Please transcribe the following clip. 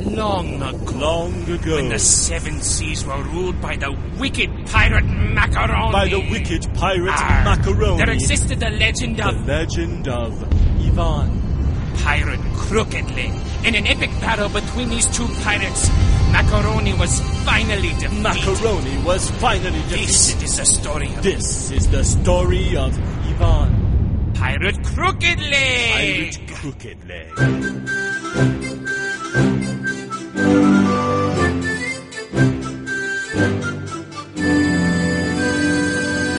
Long ago. Long ago. When the seven seas were ruled by the wicked pirate Macaroni. By the wicked pirate Macaroni. There existed the legend of... The legend of Ivan. Pirate Crooked Leg. In an epic battle between these two pirates, Macaroni was finally defeated. Macaroni was finally defeated. This is the story of... This is the story of Ivan. Pirate Crooked Leg. Pirate Crooked Leg.